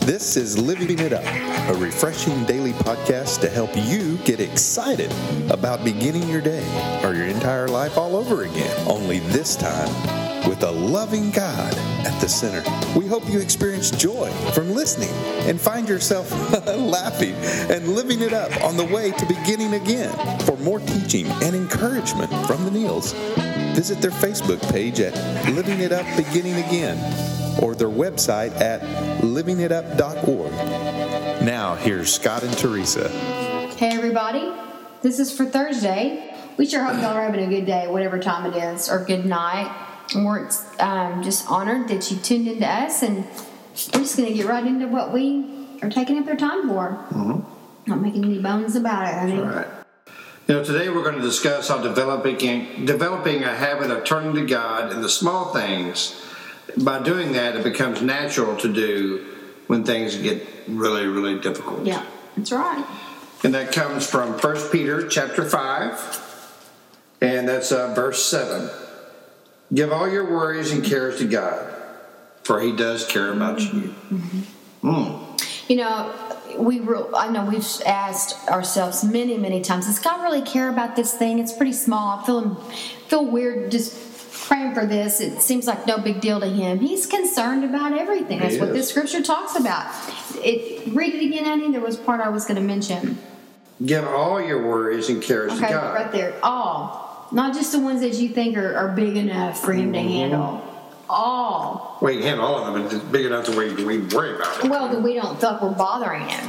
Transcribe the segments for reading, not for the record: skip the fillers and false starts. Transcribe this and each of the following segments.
This is Living It Up, a refreshing daily podcast to help you get excited about beginning your day or your entire life all over again, only this time with a loving God at the center. We hope you experience joy from listening and find yourself laughing and living it up on the way to beginning again. For more teaching and encouragement from the Neals, visit their Facebook page at Living It Up Beginning Again or their website at livingitup.org. Now, here's Scott and Teresa. Hey, everybody. This is for Thursday. We sure hope y'all are having a good day, whatever time it is, or good night. And we're just honored that you tuned into us, and we're just going to get right into what we are taking up their time for. Mm-hmm. Not making any bones about it, honey. All right. Today we're going to discuss how developing a habit of turning to God in the small things. By doing that, it becomes natural to do when things get really, really difficult. Yeah, that's right. And that comes from 1 Peter chapter 5, and that's verse 7. Give all your worries and cares to God, for He does care about you. Mm-hmm. You know, I know we've asked ourselves many, many times, does God really care about this thing? It's pretty small. I feel weird just praying for this. It seems like no big deal to Him. He's concerned about everything. That's what this scripture talks about. Read it again, honey. There was part I was going to mention. Give all your worries and cares to God. Okay, right there. All. Not just the ones that you think are big enough for Him to handle. All. Well, you can handle all of them, but it's big enough to where we worry about it. Well, then we don't feel like we're bothering Him.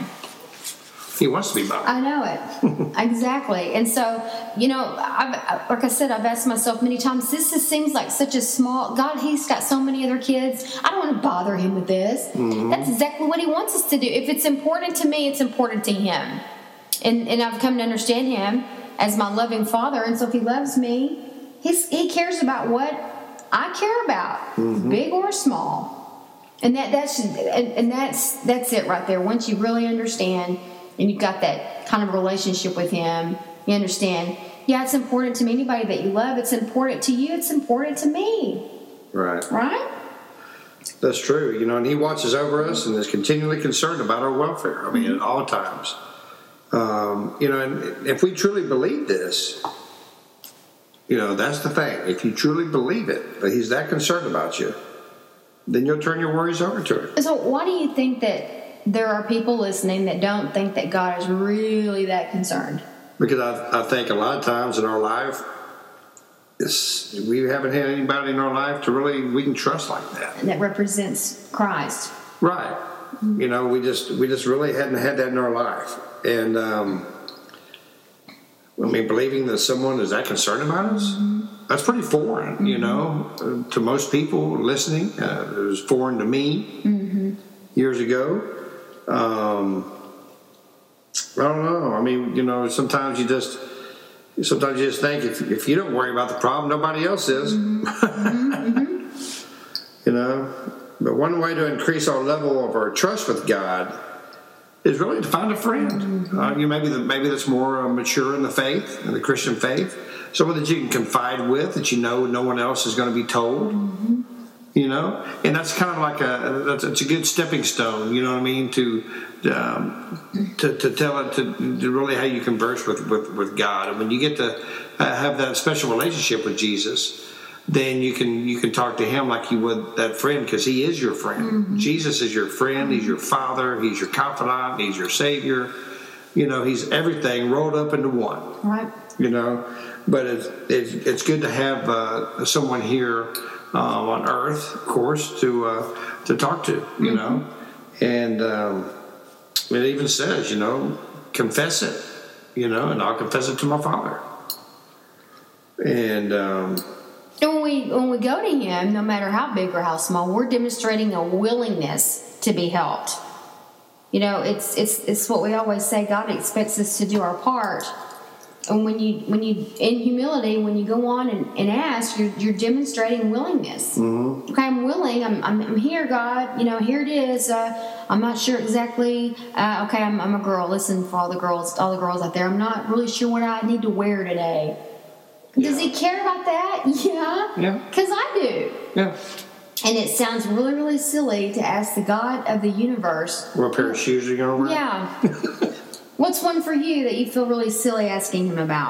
He wants to be bothered. I know it. Exactly. And so, like I said, I've asked myself many times, this just seems like such a small, God, He's got so many other kids. I don't want to bother Him with this. Mm-hmm. That's exactly what He wants us to do. If it's important to me, it's important to Him. And I've come to understand Him as my loving Father. And so if He loves me, He cares about what I care about, mm-hmm. big or small. And that's it right there. Once you really understand and you've got that kind of relationship with Him, you understand, yeah, it's important to me. Anybody that you love, it's important to you. It's important to me. Right. Right? That's true. And He watches over us and is continually concerned about our welfare. I mean, at all times. And if we truly believe this, that's the thing. If you truly believe it, that He's that concerned about you, then you'll turn your worries over to Him. So why do you think that there are people listening that don't think that God is really that concerned? Because I think a lot of times in our life, we haven't had anybody in our life we can trust like that. And that represents Christ. Right. Mm-hmm. We just really hadn't had that in our life. And believing that someone is that concerned about us, mm-hmm. that's pretty foreign, mm-hmm. To most people listening. It was foreign to me mm-hmm. years ago. I don't know. Sometimes you just think if you don't worry about the problem, nobody else is. Mm-hmm. But one way to increase our level of our trust with God is really to find a friend. Mm-hmm. Maybe that's more mature in the faith, in the Christian faith. Someone that you can confide with, that no one else is going to be told. Mm-hmm. And that's kind of like it's a good stepping stone. You know what I mean? To tell it to really how you converse with God. And when you get to have that special relationship with Jesus, then you can talk to Him like you would that friend, because He is your friend. Mm-hmm. Jesus is your friend. He's your Father. He's your confidant. He's your Savior. He's everything rolled up into one. Right. But it's good to have someone here on earth, of course, to talk to. Mm-hmm. And it even says, confess it. And I'll confess it to my Father. And when we go to Him, no matter how big or how small, we're demonstrating a willingness to be helped. It's what we always say. God expects us to do our part. And when you in humility, when you go on and ask, you're demonstrating willingness. Mm-hmm. Okay, I'm willing. I'm here, God. Here it is. I'm not sure exactly. Okay, I'm a girl. Listen, for all the girls out there, I'm not really sure what I need to wear today. Yeah. Does He care about that? Yeah. Yeah. Because I do. Yeah. And it sounds really, really silly to ask the God of the universe. What pair of shoes are you going to wear? Yeah. What's one for you that you feel really silly asking him about?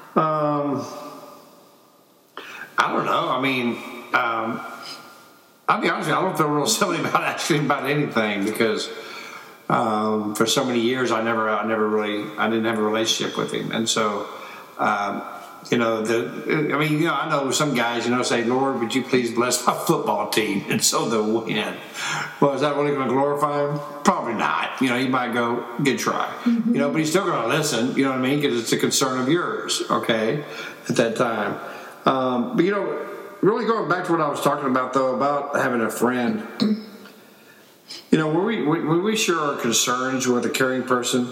I don't know. I mean, I'll be honest with you, I don't feel real silly about asking him about anything because for so many years I didn't have a relationship with him, and so I know some guys say, Lord, would you please bless my football team, and so they'll win. Well, is that really going to glorify him? Probably not. He might go, good try. Mm-hmm. But he's still going to listen. You know what I mean? Because it's a concern of yours. Okay, at that time. But really going back to what I was talking about, though, about having a friend, when we share our concerns with a caring person,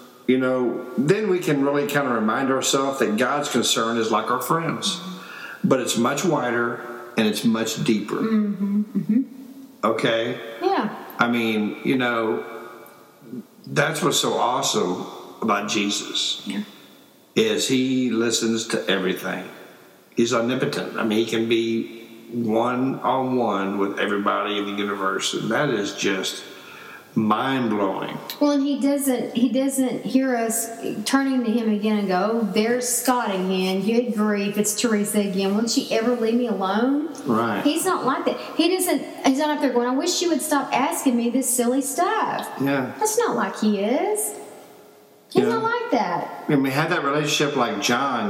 then we can really kind of remind ourselves that God's concern is like our friends, but it's much wider and it's much deeper. Mm-hmm. Mm-hmm. Okay? Yeah. I mean, that's what's so awesome about Jesus. Yeah. Is he listens to everything. He's omnipotent. I mean, he can be one-on-one with everybody in the universe, and that is just mind-blowing. Well, and he doesn't hear us turning to him again and go, oh, there's Scott again, good grief, it's Teresa again, won't she ever leave me alone? Right. He's not like that. He's not up there going, I wish you would stop asking me this silly stuff. Yeah. That's not like he is. He's not like that. I mean, had that relationship like John,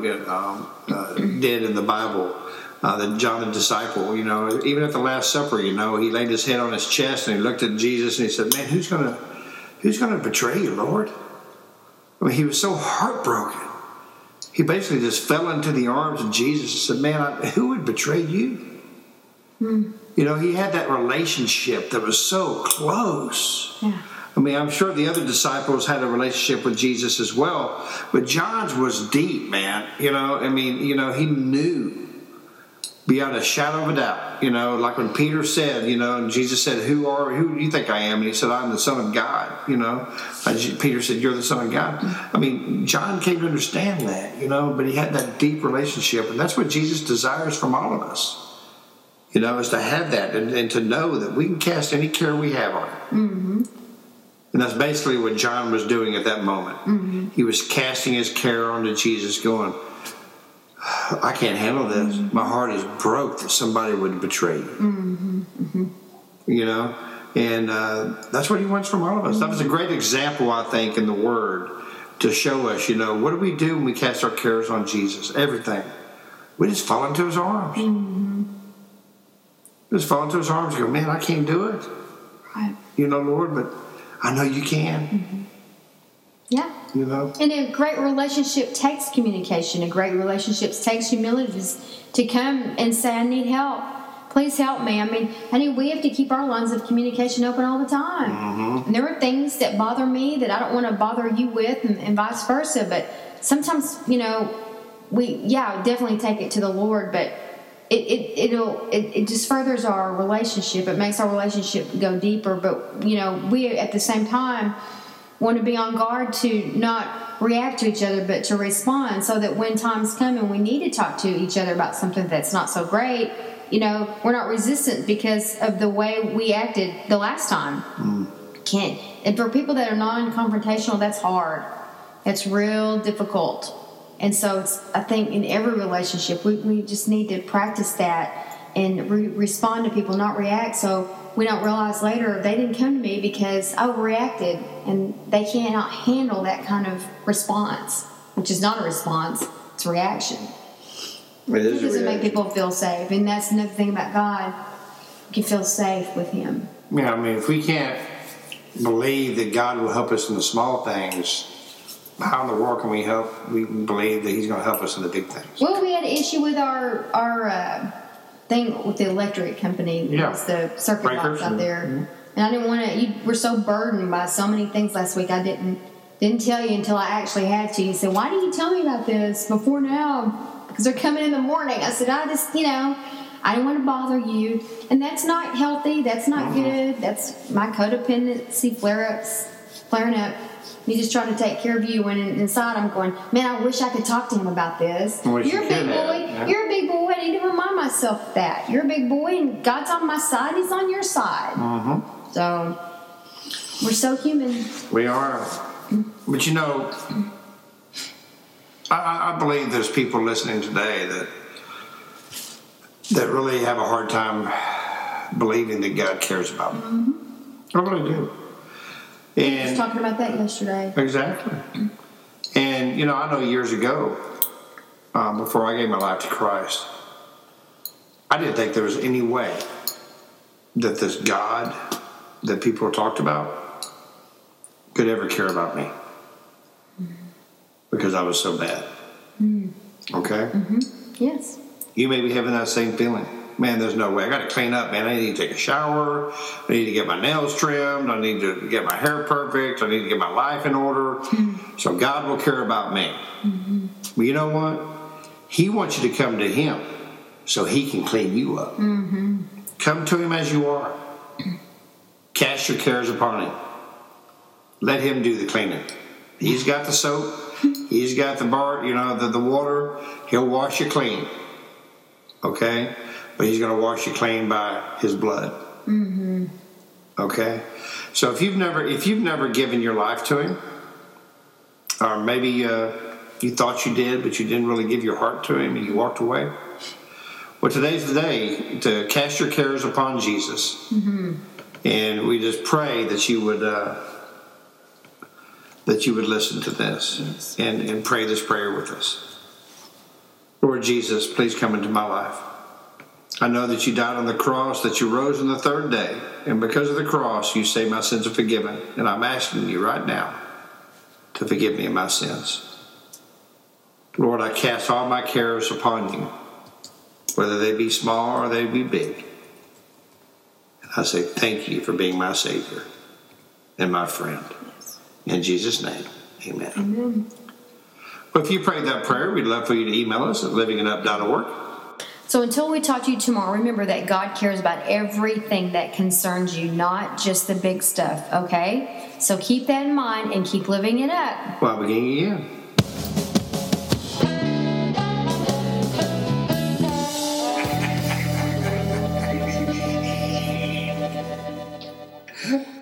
did in the Bible. That John the disciple, even at the Last Supper, he laid his head on his chest and he looked at Jesus and he said, "Man, who's gonna betray you, Lord?" I mean, he was so heartbroken. He basically just fell into the arms of Jesus and said, "Man, who would betray you?" He had that relationship that was so close. Yeah. I mean, I'm sure the other disciples had a relationship with Jesus as well, but John's was deep, man. He knew beyond a shadow of a doubt, like when Peter said, and Jesus said, who do you think I am? And he said, I'm the Son of God, Peter said, you're the Son of God. I mean, John came to understand that, but he had that deep relationship, and that's what Jesus desires from all of us, is to have that and to know that we can cast any care we have on it. Mm-hmm. And that's basically what John was doing at that moment. Mm-hmm. He was casting his care onto Jesus, going, I can't handle this. Mm-hmm. My heart is broke that somebody would betray you. Mm-hmm. Mm-hmm. And that's what he wants from all of us. Mm-hmm. That was a great example, I think, in the Word to show us, what do we do when we cast our cares on Jesus? Everything. We just fall into his arms. Mm-hmm. Just fall into his arms and go, man, I can't do it. Right. Lord, but I know you can. Mm-hmm. Yeah. And a great relationship takes communication. A great relationship takes humility to come and say, I need help. Please help me. I mean, we have to keep our lines of communication open all the time. Mm-hmm. And there are things that bother me that I don't want to bother you with and vice versa. But sometimes, we definitely take it to the Lord, but it just furthers our relationship. It makes our relationship go deeper. But, we at the same time want to be on guard to not react to each other, but to respond, so that when times come and we need to talk to each other about something that's not so great, we're not resistant because of the way we acted the last time. And for people that are non-confrontational, that's hard. It's real difficult. And so I think in every relationship, we just need to practice that and respond to people, not react. So we don't realize later they didn't come to me because I overreacted, and they cannot handle that kind of response, which is not a response, it's a reaction. It doesn't make people feel safe. And that's another thing about God. You can feel safe with him. Yeah, I mean, if we can't believe that God will help us in the small things, how in the world can we believe that he's going to help us in the big things? Well, we had an issue with our thing with the electric company. Yeah. Was the circuit box out there. Mm-hmm. And I didn't want to, you were so burdened by so many things last week. I didn't tell you until I actually had to. You said, why didn't you tell me about this before now? Because they're coming in the morning. I said, I just, I didn't want to bother you. And that's not healthy. That's not good. That's my codependency flare-ups. flaring up. He's just trying to take care of you. When inside I'm going, man, I wish I could talk to him about this. You're a big boy. Yeah. You're a big boy. I need to remind myself of that. You're a big boy, and God's on my side. He's on your side. Mm-hmm. So we're so human. We are. But you know, I believe there's people listening today that really have a hard time believing that God cares about them. I really do. And I was talking about that yesterday. Exactly. And, you know, I know years ago, before I gave my life to Christ, I didn't think there was any way that this God that people talked about could ever care about me. Because I was so bad. Okay? Yes. You may be having that same feeling. Man, there's no way. I got to clean up, man. I need to take a shower. I need to get my nails trimmed. I need to get my hair perfect. I need to get my life in order. So God will care about me. Well, you know what? He wants you to come to Him so He can clean you up. Come to Him as you are. Cast your cares upon Him. Let Him do the cleaning. He's got the soap. He's got the bar, you know, the water. He'll wash you clean. Okay? But He's going to wash you clean by His blood. Okay? So if you've never given your life to Him, or maybe you thought you did, but you didn't really give your heart to Him and you walked away, well, today's the day to cast your cares upon Jesus. And we just pray that you would listen to this and pray this prayer with us. Lord Jesus, please come into my life. I know that you died on the cross, that you rose on the third day, and because of the cross, you say my sins are forgiven. And I'm asking you right now to forgive me of my sins. Lord, I cast all my cares upon you, whether they be small or they be big. And I say thank you for being my Savior and my friend. In Jesus' name, amen. Well, if you prayed that prayer, we'd love for you to email us at livingitup.org. So until we talk to you tomorrow, remember that God cares about everything that concerns you, not just the big stuff, okay? So keep that in mind and keep living it up. Well, beginning again.